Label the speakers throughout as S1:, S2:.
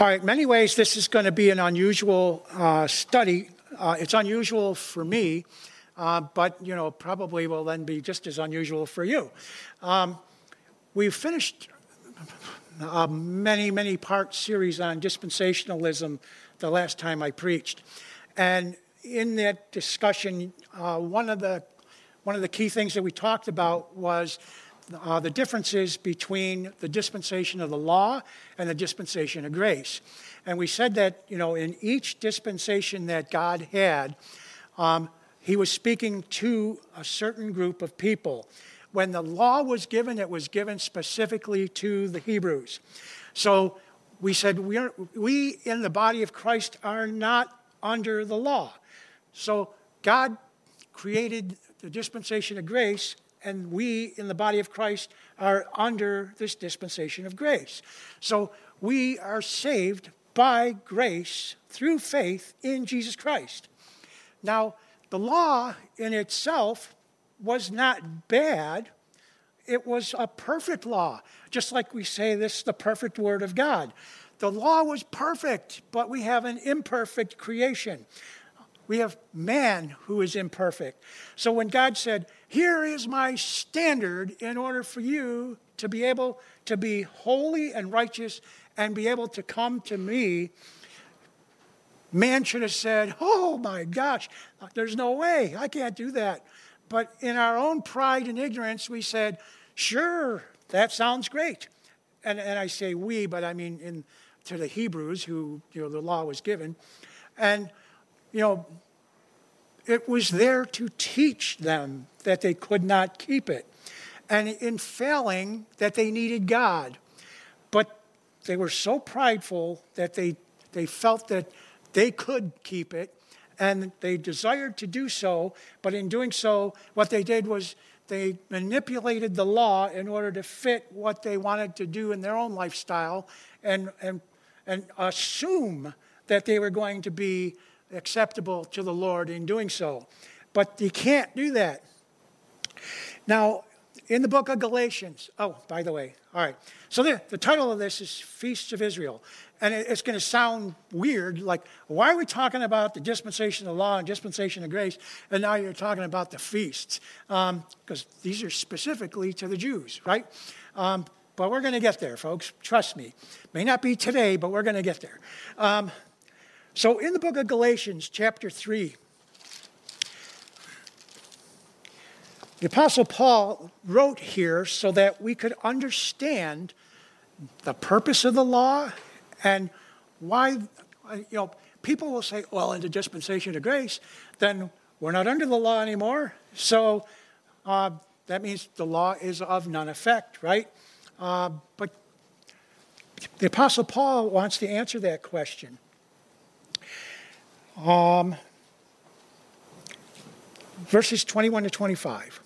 S1: All right, in many ways, this is going to be an unusual study. It's unusual for me, but, probably will then be just as unusual for you. We've finished a many part series on dispensationalism the last time I preached. And in that discussion, one of the key things that we talked about was the differences between the dispensation of the law and the dispensation of grace. And we said that, in each dispensation that God had, he was speaking to a certain group of people. When the law was given, it was given specifically to the Hebrews. So we said we in the body of Christ are not under the law. So God created the dispensation of grace, and we in the body of Christ are under this dispensation of grace. So we are saved by grace through faith in Jesus Christ. Now, the law in itself was not bad. It was a perfect law. Just like we say this is the perfect word of God. The law was perfect, but we have an imperfect creation. We have man who is imperfect. So when God said, here is my standard in order for you to be able to be holy and righteous and be able to come to me, man should have said, oh my gosh, there's no way, I can't do that. But in our own pride and ignorance, we said, sure, that sounds great. And I say we, but I mean to the Hebrews who the law was given. And it was there to teach them that they could not keep it. And in failing, that they needed God. But they were so prideful that they felt that they could keep it. And they desired to do so. But in doing so, what they did was they manipulated the law in order to fit what they wanted to do in their own lifestyle and assume that they were going to be acceptable to the Lord in doing so. But you can't do that. Now, in the book of Galatians, by the way, all right. So the title of this is Feasts of Israel. And it's going to sound weird, like, why are we talking about the dispensation of the law and dispensation of grace, and now you're talking about the feasts? Because these are specifically to the Jews, right? But we're going to get there, folks. Trust me. May not be today, but we're going to get there. So in the book of Galatians, chapter 3, the Apostle Paul wrote here so that we could understand the purpose of the law and why, people will say, well, in the dispensation of grace, then we're not under the law anymore. So that means the law is of none effect, right? But the Apostle Paul wants to answer that question. Verses 21 to 25.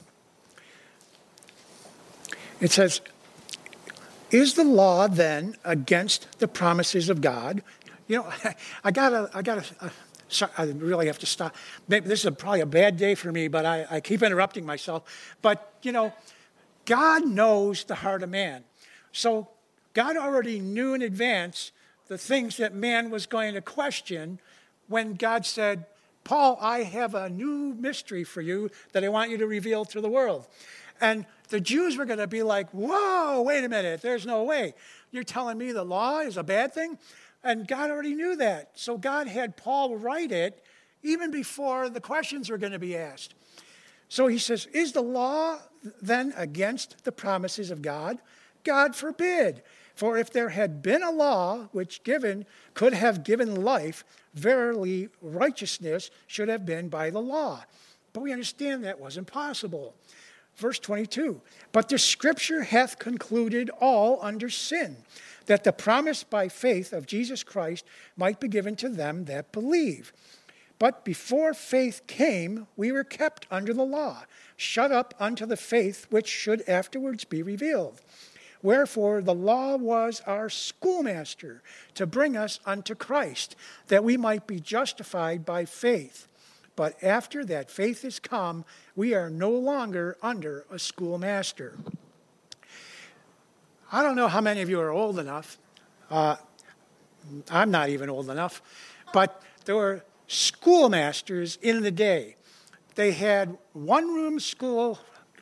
S1: It says, is the law then against the promises of God? I really have to stop. Maybe this is probably a bad day for me, but I keep interrupting myself. But, God knows the heart of man. So God already knew in advance the things that man was going to question when God said, Paul, I have a new mystery for you that I want you to reveal to the world. And the Jews were going to be like, whoa, wait a minute, there's no way. You're telling me the law is a bad thing? And God already knew that. So God had Paul write it even before the questions were going to be asked. So he says, is the law then against the promises of God? God forbid. For if there had been a law which could have given life, verily righteousness should have been by the law. But we understand that wasn't possible. Verse 22, but the scripture hath concluded all under sin, that the promise by faith of Jesus Christ might be given to them that believe. But before faith came, we were kept under the law, shut up unto the faith which should afterwards be revealed. Wherefore the law was our schoolmaster to bring us unto Christ, that we might be justified by faith. But after that faith is come, we are no longer under a schoolmaster. I don't know how many of you are old enough I'm not even old enough, but there were schoolmasters in the day. They had one-room school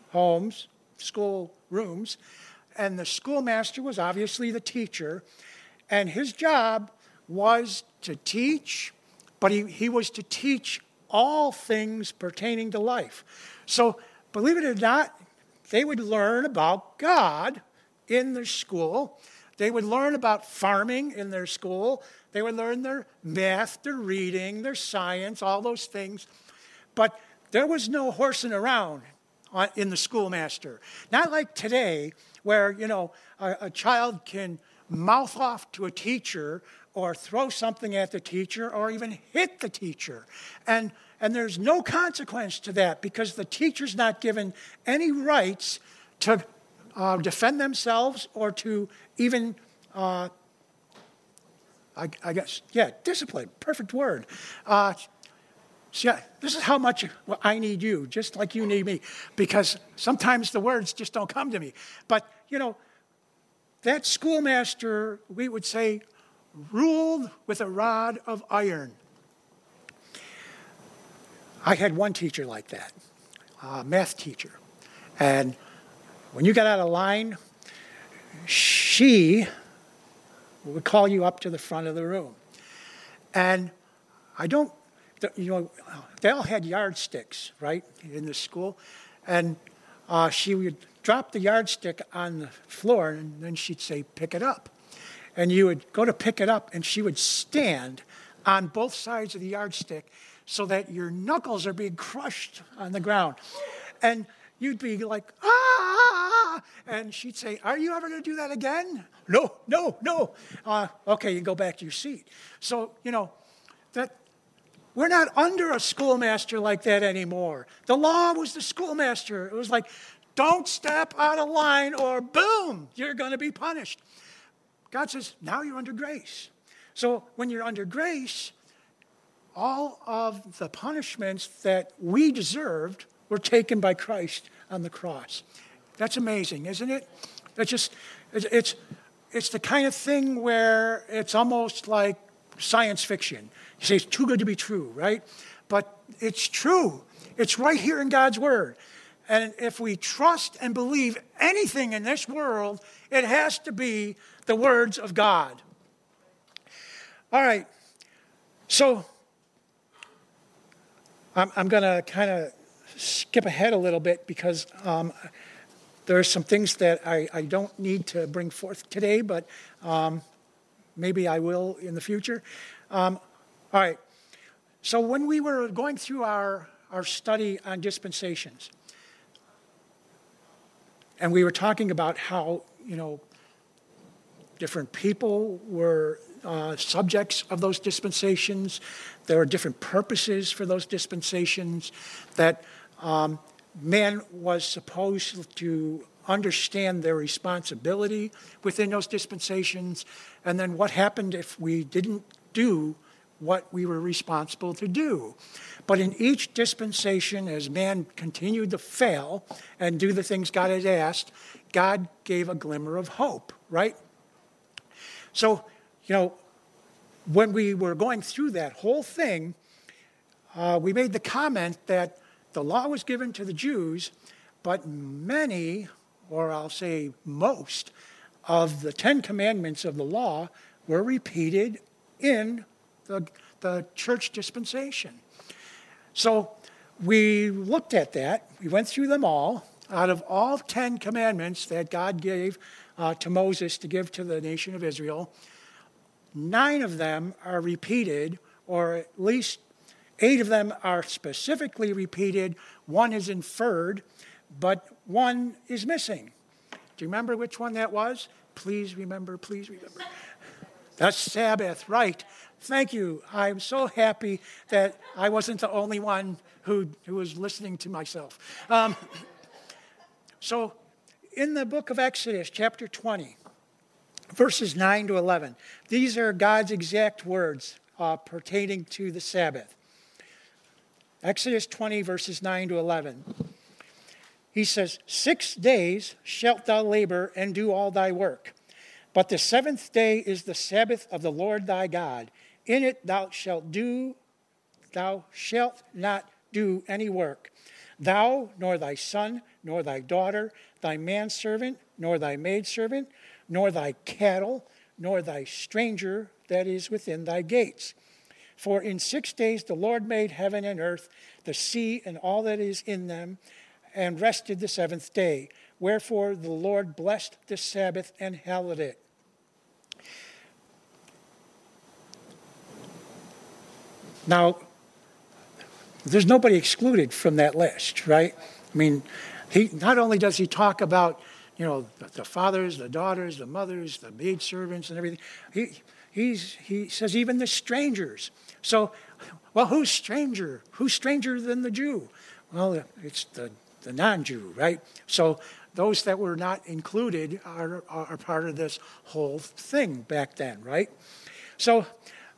S1: rooms, and the schoolmaster was obviously the teacher, and his job was to teach, but he was to teach all things pertaining to life. So, believe it or not, they would learn about God in their school. They would learn about farming in their school. They would learn their math, their reading, their science, all those things. But there was no horsing around in the schoolmaster. Not like today, where, a child can mouth off to a teacher or throw something at the teacher or even hit the teacher. And there's no consequence to that because the teacher's not given any rights to defend themselves or to even, discipline, perfect word. This is how much I need you, just like you need me, because sometimes the words just don't come to me. But, that schoolmaster, we would say, ruled with a rod of iron. I had one teacher like that, a math teacher. And when you got out of line, she would call you up to the front of the room. And they all had yardsticks, right, in the school. And she would drop the yardstick on the floor, and then she'd say, pick it up. And you would go to pick it up, and she would stand on both sides of the yardstick so that your knuckles are being crushed on the ground. And you'd be like, ah! And she'd say, are you ever going to do that again? No. Okay, you go back to your seat. So, that we're not under a schoolmaster like that anymore. The law was the schoolmaster. It was like, don't step out of line or boom, you're going to be punished. God says, now you're under grace. So when you're under grace, all of the punishments that we deserved were taken by Christ on the cross. That's amazing, isn't it? It's the kind of thing where it's almost like science fiction. You say it's too good to be true, right? But it's true. It's right here in God's Word. And if we trust and believe anything in this world, it has to be the words of God. All right. So I'm going to kind of skip ahead a little bit because there are some things that I don't need to bring forth today, but maybe I will in the future. All right. So when we were going through our study on dispensations, and we were talking about how, different people were subjects of those dispensations. There were different purposes for those dispensations, that man was supposed to understand their responsibility within those dispensations, and then what happened if we didn't do what we were responsible to do. But in each dispensation, as man continued to fail and do the things God had asked, God gave a glimmer of hope, right? So, when we were going through that whole thing, we made the comment that the law was given to the Jews, but many, or I'll say most, of the 10 commandments of the law were repeated in the church dispensation. So we looked at that. We went through them all. Out of all 10 commandments that God gave to Moses to give to the nation of Israel, 9 of them are repeated, or at least 8 of them are specifically repeated. 1 is inferred, but 1 is missing. Do you remember which one that was? Please remember. That's Sabbath, right. Thank you. I'm so happy that I wasn't the only one who was listening to myself. So in the book of Exodus, chapter 20, verses 9 to 11, these are God's exact words pertaining to the Sabbath. Exodus 20, verses 9 to 11. He says, 6 days shalt thou labor and do all thy work. But the seventh day is the Sabbath of the Lord thy God. In it thou shalt not do any work. Thou, nor thy son, nor thy daughter, thy manservant, nor thy maidservant, nor thy cattle, nor thy stranger that is within thy gates. For in 6 days the Lord made heaven and earth, the sea and all that is in them, and rested the seventh day. Wherefore the Lord blessed the Sabbath and hallowed it. Now, there's nobody excluded from that list, right? I mean, he not only does he talk about, the fathers, the daughters, the mothers, the maidservants and everything, he says even the strangers. So, well, who's stranger? Who's stranger than the Jew? Well, it's the non-Jew, right? So those that were not included are part of this whole thing back then, right? So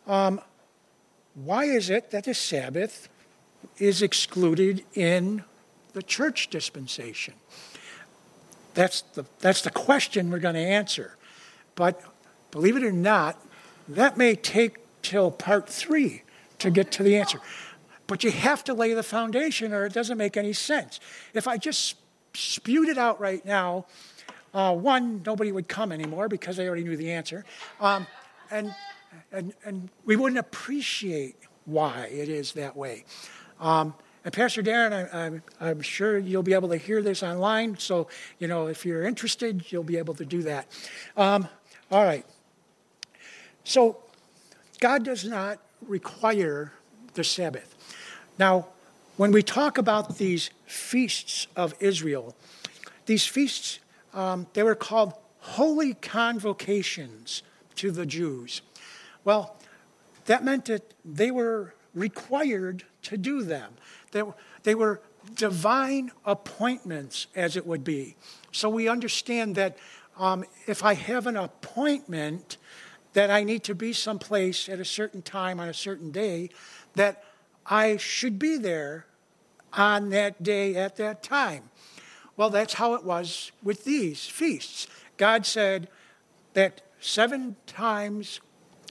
S1: why is it that the Sabbath is excluded in the church dispensation? That's the question we're going to answer. But believe it or not, that may take till part 3 to get to the answer. But you have to lay the foundation or it doesn't make any sense. If I just spewed it out right now, one, nobody would come anymore because they already knew the answer. And we wouldn't appreciate why it is that way. And Pastor Darren, I'm sure you'll be able to hear this online. So, if you're interested, you'll be able to do that. All right. So, God does not require the Sabbath. Now, when we talk about these feasts of Israel, these feasts, they were called holy convocations to the Jews. Well, that meant that they were required to do them. They were divine appointments, as it would be. So we understand that if I have an appointment that I need to be someplace at a certain time on a certain day, that I should be there on that day at that time. Well, that's how it was with these feasts. God said that 7 times,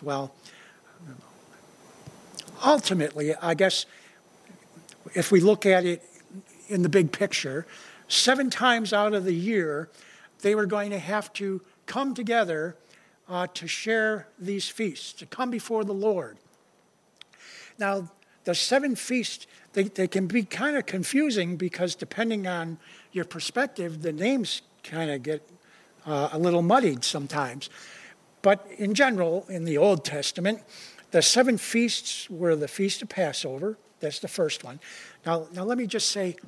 S1: ultimately, I guess, if we look at it in the big picture, 7 times out of the year, they were going to have to come together to share these feasts, to come before the Lord. Now, the 7 feasts, they can be kind of confusing because depending on your perspective, the names kind of get a little muddied sometimes. But in general, in the Old Testament, the 7 feasts were the Feast of Passover. That's the first one. Now let me just say,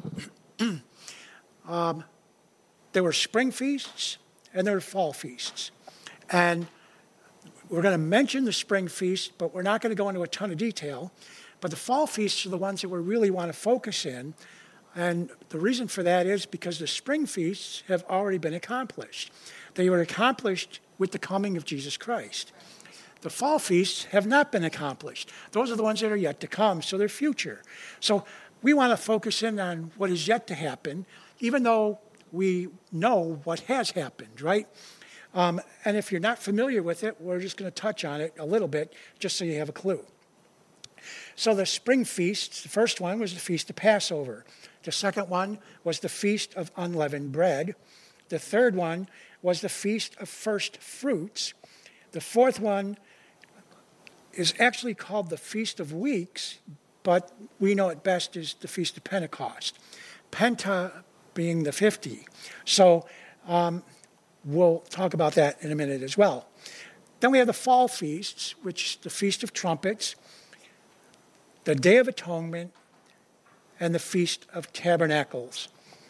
S1: there were spring feasts and there were fall feasts. And we're going to mention the spring feast, but we're not going to go into a ton of detail. But the fall feasts are the ones that we really want to focus in. And the reason for that is because the spring feasts have already been accomplished. They were accomplished with the coming of Jesus Christ. The fall feasts have not been accomplished. Those are the ones that are yet to come, so they're future. So we want to focus in on what is yet to happen, even though we know what has happened, right? And if you're not familiar with it, we're just going to touch on it a little bit, just so you have a clue. So the spring feasts, the first one was the Feast of Passover. The second one was the Feast of Unleavened Bread. The third one was the Feast of First Fruits. The fourth one is actually called the Feast of Weeks, but we know it best as the Feast of Pentecost. Penta being the 50. So we'll talk about that in a minute as well. Then we have the fall feasts, which is the Feast of Trumpets, the Day of Atonement, and the Feast of Tabernacles.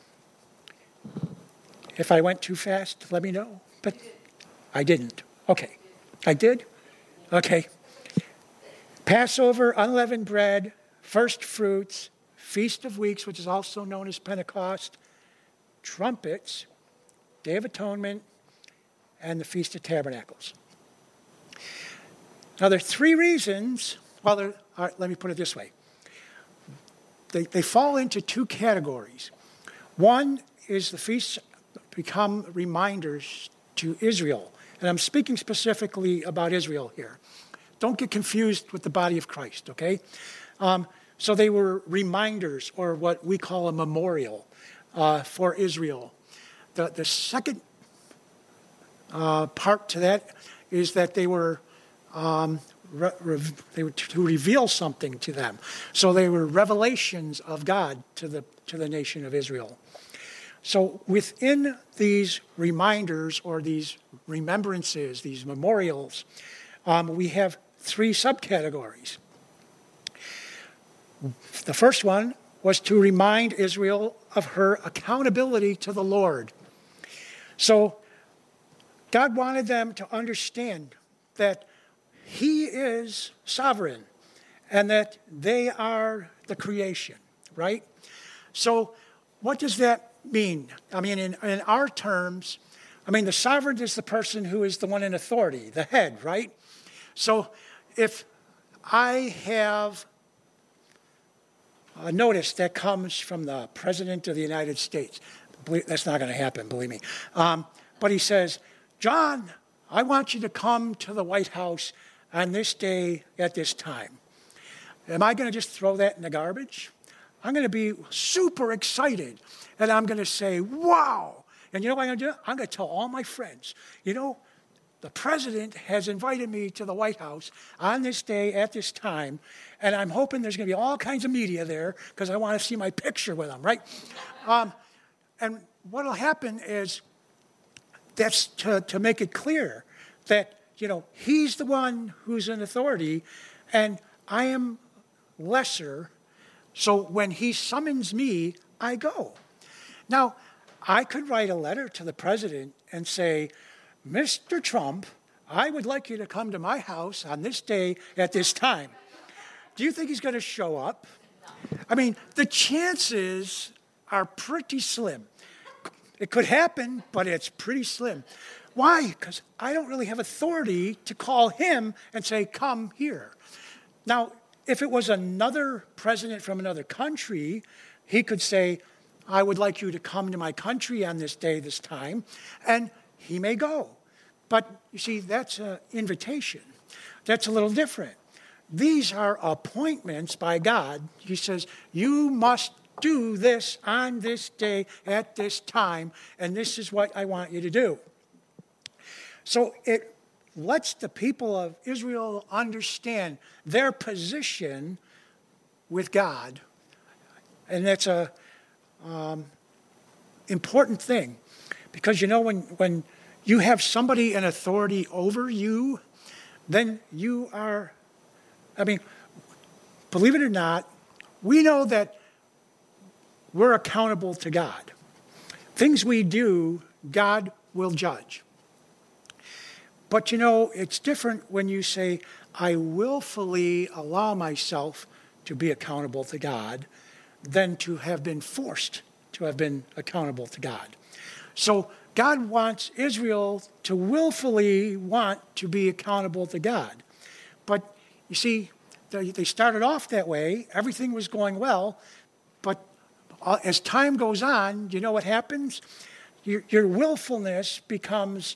S1: If I went too fast, let me know. But I didn't. Okay. I did? Okay. Passover, unleavened bread, first fruits, Feast of Weeks, which is also known as Pentecost, trumpets, Day of Atonement, and the Feast of Tabernacles. Now, there are 3 reasons. All right, let me put it this way. They fall into 2 categories. One is the feasts become reminders to Israel And I'm speaking specifically about Israel here. Don't get confused with the body of Christ, okay? So they were reminders, or what we call a memorial for Israel. The second part to that is that they were to reveal something to them. So they were revelations of God to the nation of Israel. So within these reminders or these remembrances, these memorials, we have three subcategories. The first one was to remind Israel of her accountability to the Lord. So God wanted them to understand that He is sovereign and that they are the creation, right? So what does that mean? I mean, in our terms, the sovereign is the person who is the one in authority, the head, right? So if I have a notice that comes from the President of the United States, that's not going to happen, believe me. But he says, John, I want you to come to the White House on this day at this time. Am I going to just throw that in the garbage? I'm going to be super excited, and I'm going to say, wow. And you know what I'm going to do? I'm going to tell all my friends, the president has invited me to the White House on this day at this time, and I'm hoping there's going to be all kinds of media there because I want to see my picture with them, right? And what will happen is that's to make it clear that, he's the one who's in authority, and I am lesser, so when he summons me, I go. Now, I could write a letter to the president and say, Mr. Trump, I would like you to come to my house on this day at this time. Do you think he's going to show up? The chances are pretty slim. It could happen, but it's pretty slim. Why? Because I don't really have authority to call him and say, come here. Now, if it was another president from another country, he could say, I would like you to come to my country on this day, this time, and he may go. But you see, that's an invitation. That's a little different. These are appointments by God. He says, you must do this on this day at this time, and this is what I want you to do. So it lets the people of Israel understand their position with God, and that's a important thing, because when you have somebody in authority over you, then you are, believe it or not, we know that we're accountable to God. Things we do, God will judge. But it's different when you say, I willfully allow myself to be accountable to God than to have been forced to have been accountable to God. So God wants Israel to willfully want to be accountable to God. But you see, they started off that way. Everything was going well. But as time goes on, you know what happens? Your willfulness becomes,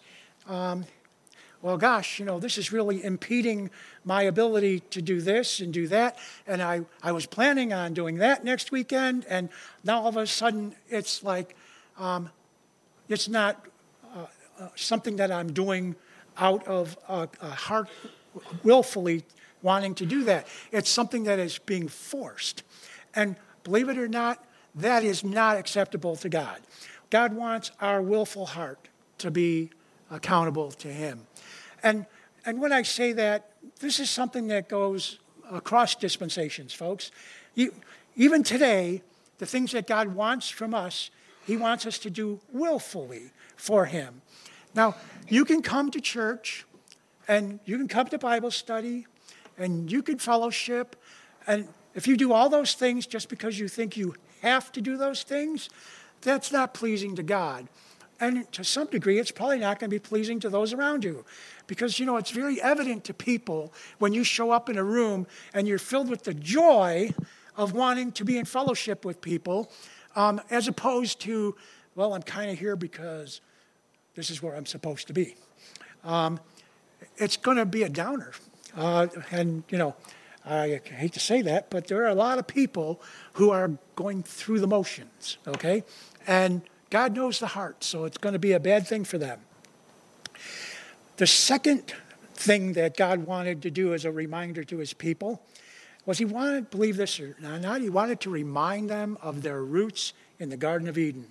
S1: this is really impeding my ability to do this and do that. And I was planning on doing that next weekend. And now all of a sudden, it's like, it's not something that I'm doing out of a heart willfully wanting to do that. It's something that is being forced. And believe it or not, that is not acceptable to God. God wants our willful heart to be accountable to Him. And when I say that, this is something that goes across dispensations, folks. Even today, the things that God wants from us, He wants us to do willfully for Him. Now, you can come to church, and you can come to Bible study, and you can fellowship, and if you do all those things just because you think you have to do those things, that's not pleasing to God. And to some degree, it's probably not going to be pleasing to those around you. Because, it's very evident to people when you show up in a room and you're filled with the joy of wanting to be in fellowship with people, as opposed to, I'm kind of here because this is where I'm supposed to be. it's going to be a downer. And, I hate to say that, but there are a lot of people who are going through the motions, okay? And God knows the heart, so it's going to be a bad thing for them. The second thing that God wanted to do as a reminder to his people was he wanted, believe this or not, he wanted to remind them of their roots in the Garden of Eden.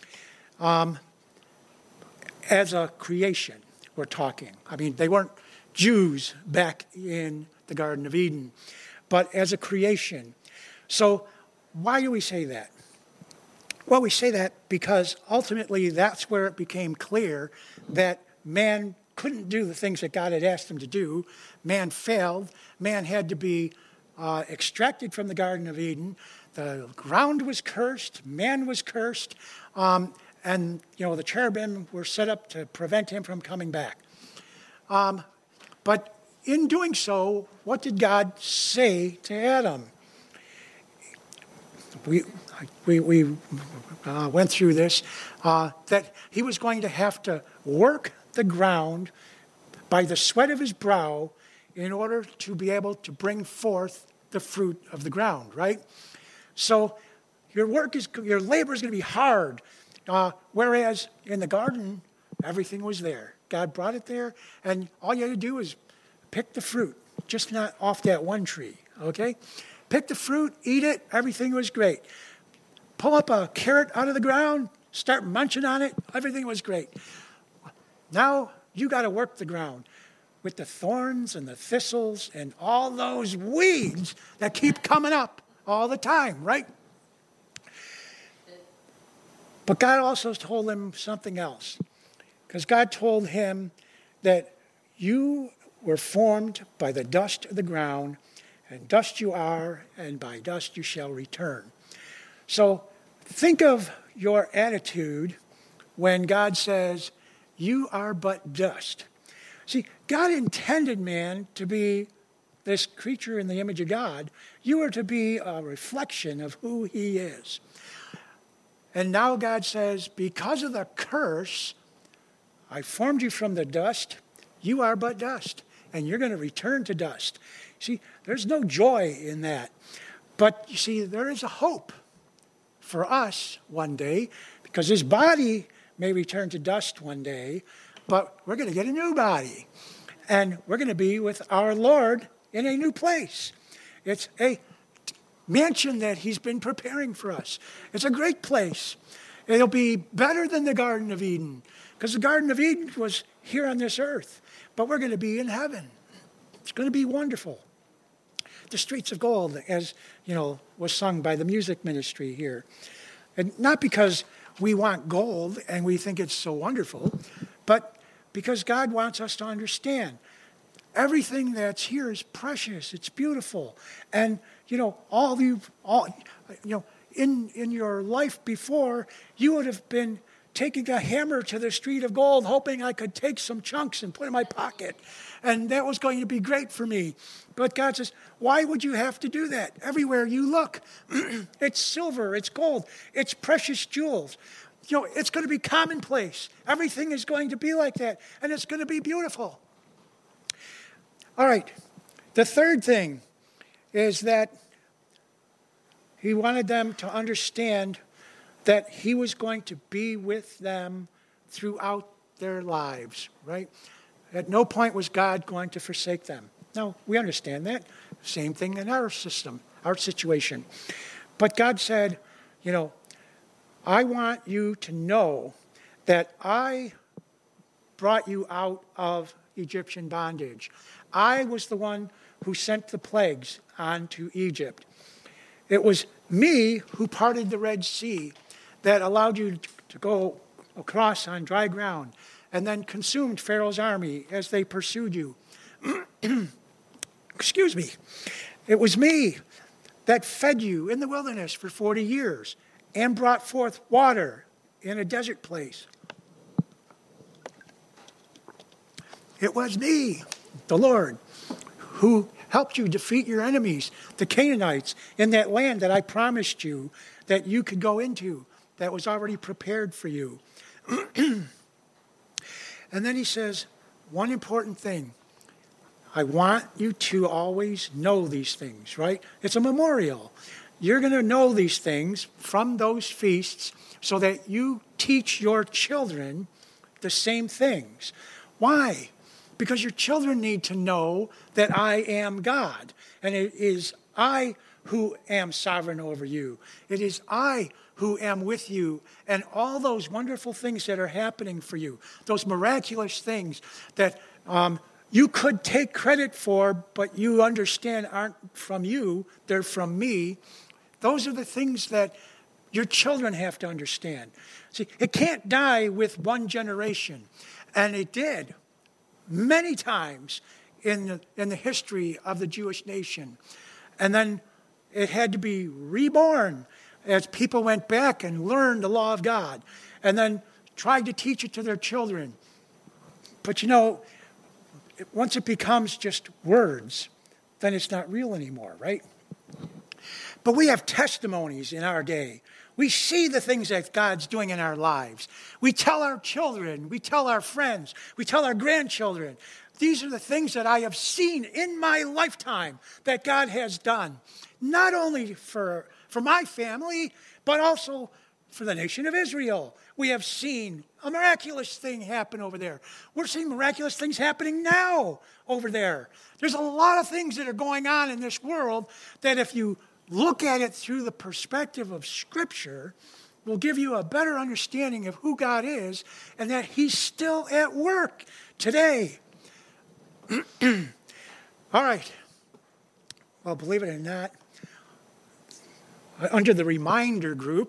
S1: As a creation, we're talking. I mean, they weren't Jews back in the Garden of Eden, but as a creation. So why do we say that? Well, we say that because ultimately that's where it became clear that man couldn't do the things that God had asked him to do. Man failed. Man had to be extracted from the Garden of Eden. The ground was cursed. Man was cursed. And, the cherubim were set up to prevent him from coming back. But in doing so, what did God say to Adam? We went through this, that he was going to have to work the ground by the sweat of his brow in order to be able to bring forth the fruit of the ground, right? So your labor is going to be hard, whereas in the garden, everything was there. God brought it there, and all you had to do was pick the fruit, just not off that one tree, okay? Pick the fruit, eat it, everything was great. Pull up a carrot out of the ground, start munching on it, everything was great. Now you got to work the ground with the thorns and the thistles and all those weeds that keep coming up all the time, right? But God also told him something else. Because God told him that you were formed by the dust of the ground, and dust you are, and by dust you shall return. So think of your attitude when God says, you are but dust. See, God intended man to be this creature in the image of God. You are to be a reflection of who he is. And now God says, because of the curse, I formed you from the dust. You are but dust, and you're going to return to dust. See, there's no joy in that. But you see, there is a hope for us one day, because this body may return to dust one day, but we're going to get a new body. And we're going to be with our Lord in a new place. It's a mansion that he's been preparing for us. It's a great place. It'll be better than the Garden of Eden, because the Garden of Eden was here on this earth, but we're going to be in heaven. It's going to be wonderful. The streets of gold, as was sung by the music ministry here. And not because we want gold and we think it's so wonderful, but because God wants us to understand everything that's here is precious. It's beautiful. And, in your life before, you would have been taking a hammer to the street of gold, hoping I could take some chunks and put in my pocket. And that was going to be great for me. But God says, why would you have to do that? Everywhere you look, it's silver, it's gold, it's precious jewels. It's going to be commonplace. Everything is going to be like that, and it's going to be beautiful. All right. The third thing is that he wanted them to understand that he was going to be with them throughout their lives, right? At no point was God going to forsake them. Now, we understand that. Same thing in our system, our situation. But God said, I want you to know that I brought you out of Egyptian bondage. I was the one who sent the plagues onto Egypt. It was me who parted the Red Sea that allowed you to go across on dry ground and then consumed Pharaoh's army as they pursued you. Excuse me. It was me that fed you in the wilderness for 40 years and brought forth water in a desert place. It was me, the Lord, who helped you defeat your enemies, the Canaanites, in that land that I promised you that you could go into, that was already prepared for you. And then he says, one important thing. I want you to always know these things, right? It's a memorial. You're going to know these things from those feasts so that you teach your children the same things. Why? Because your children need to know that I am God, and it is I who am sovereign over you. It is I who am with you, and all those wonderful things that are happening for you, those miraculous things that you could take credit for, but you understand aren't from you, they're from me. Those are the things that your children have to understand. See, it can't die with one generation, and it did many times in the history of the Jewish nation. And then it had to be reborn as people went back and learned the law of God and then tried to teach it to their children. But once it becomes just words, then it's not real anymore, right? But we have testimonies in our day. We see the things that God's doing in our lives. We tell our children, we tell our friends, we tell our grandchildren. These are the things that I have seen in my lifetime that God has done. Not only for my family, but also for the nation of Israel. We have seen a miraculous thing happen over there. We're seeing miraculous things happening now over there. There's a lot of things that are going on in this world that if you look at it through the perspective of Scripture, will give you a better understanding of who God is and that He's still at work today. All right. Well, believe it or not, under the reminder group,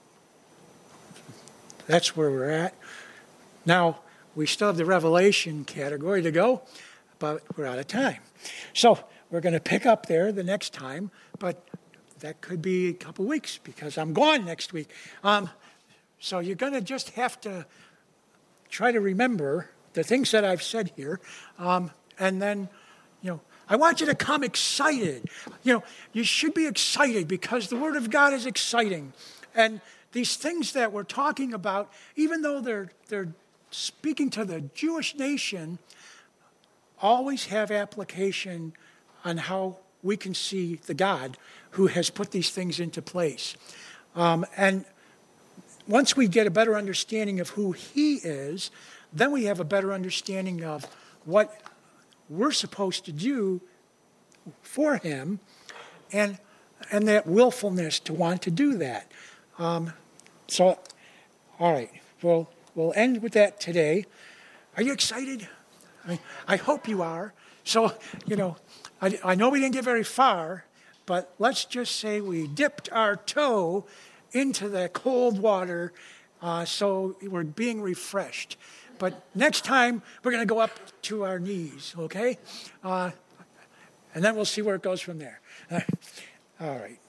S1: that's where we're at. Now, we still have the Revelation category to go, but we're out of time. So we're going to pick up there the next time, but that could be a couple weeks because I'm gone next week. So you're going to just have to try to remember the things that I've said here. And then, I want you to come excited. You should be excited because the Word of God is exciting. And these things that we're talking about, even though they're speaking to the Jewish nation, always have application on how we can see the God who has put these things into place. And once we get a better understanding of who He is, then we have a better understanding of what we're supposed to do for Him and that willfulness to want to do that. So, all right, we'll end with that today. Are you excited? I hope you are. So, I know we didn't get very far, but let's just say we dipped our toe into the cold water, so we're being refreshed. But next time, we're going to go up to our knees, okay? And then we'll see where it goes from there. All right.